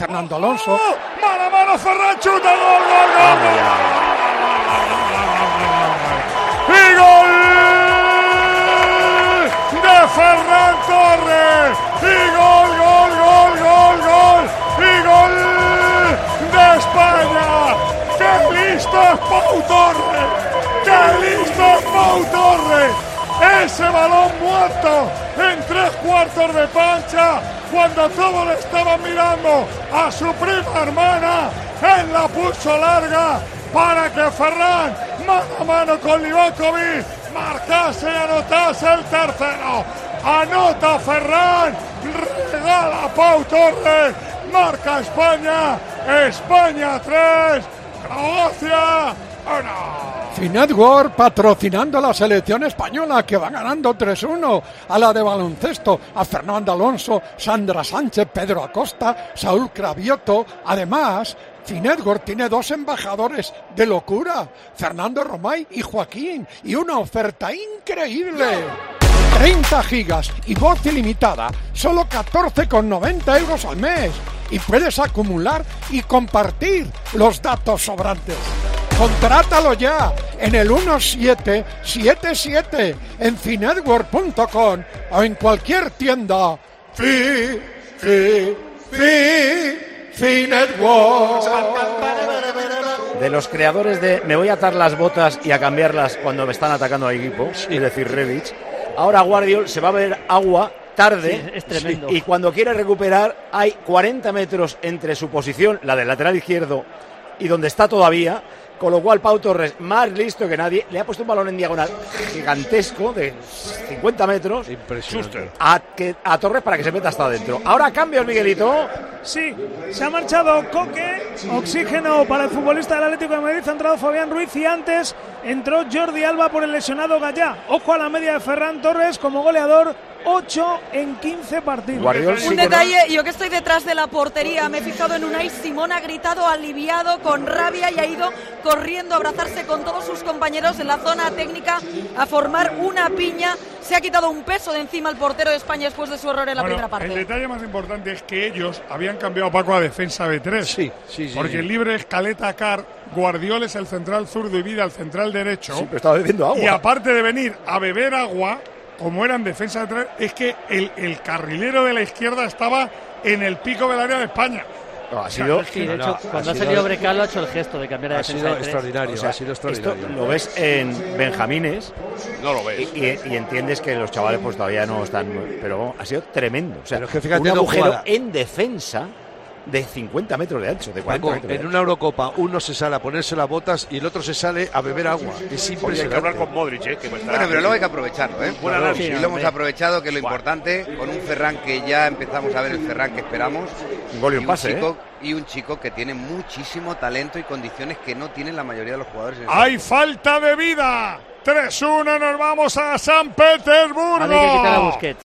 Fernando Alonso. Mano a mano, Ferran chuta, gol, gol, gol. Y gol de Ferran Torres. Y gol, gol, gol, gol, gol. Y gol de España. ¡Qué listo es Pau Torres! ¡Qué listo es Pau Torres! Ese balón muerto en 3/4 de cancha, cuando todos le estaban mirando a su prima hermana, él la puso larga para que Ferran, mano a mano con Livakovic, marcase y anotase el tercero. Anota Ferran, regala Pau Torres, marca España, España 3, Croacia 1. Finetwork patrocinando a la selección española, que va ganando 3-1 a la de baloncesto, a Fernando Alonso, Sandra Sánchez, Pedro Acosta, Saúl Cravioto. Además, Finetwork tiene 2 embajadores de locura, Fernando Romay y Joaquín, y una oferta increíble. 30 gigas y voz ilimitada, solo 14,90 euros al mes. Y puedes acumular y compartir los datos sobrantes. Contrátalo ya en el 1777 en finetwork.com o en cualquier tienda. Finetwork. De los creadores de me voy a atar las botas y a cambiarlas cuando me están atacando al equipo, es decir, Rebic. Ahora Guardiol se va a ver agua tarde, sí, es tremendo. Y cuando quiere recuperar hay 40 metros entre su posición, la del lateral izquierdo, y donde está todavía, con lo cual Pau Torres, más listo que nadie, le ha puesto un balón en diagonal gigantesco de 50 metros a Torres para que se meta hasta adentro. Ahora cambia el Miguelito. Sí, se ha marchado Coque, oxígeno para el futbolista del Atlético de Madrid, ha entrado Fabián Ruiz y antes entró Jordi Alba por el lesionado Gallá. Ojo a la media de Ferran Torres como goleador, 8 en 15 partidos. Un detalle, yo que estoy detrás de la portería, me he fijado en Unai Simón, ha gritado aliviado, con rabia, y ha ido corriendo a abrazarse con todos sus compañeros en la zona técnica a formar una piña. Se ha quitado un peso de encima el portero de España después de su error en la primera parte. El detalle más importante es que ellos habían cambiado a Paco a defensa de 3. Sí. Porque el libre es Caleta Car, Guardiol es el central zurdo y Vida el central derecho. Sí, pero estaba bebiendo agua. Y aparte de venir a beber agua, como eran defensa de 3, es que el carrilero de la izquierda estaba en el pico del área de España. No, ha sido, sí, de hecho, cuando ha salido Brecalo ha hecho el gesto de cambiar de defensa de 3. Extraordinario, ha sido extraordinario. Esto lo ves en Benjamines. No lo ves. Y entiendes que los chavales pues todavía no están. Pero ha sido tremendo. O sea, pero es que fíjate, un agujero jugada en defensa de 50 metros de ancho, de 40 metros. En una Eurocopa uno se sale a ponerse las botas y el otro se sale a beber agua. Es impresionante. Hay que hablar con Modric, que bueno, pero luego hay que aprovecharlo, ¿eh? Sí, y lo hemos aprovechado, que es lo importante, con un Ferran que ya empezamos a ver el Ferran que esperamos. Un gol y un pase, y un chico que tiene muchísimo talento y condiciones que no tienen la mayoría de los jugadores. ¡Hay falta de Vida! 3-1, nos vamos a San Petersburgo. Hay que quitar a Busquets.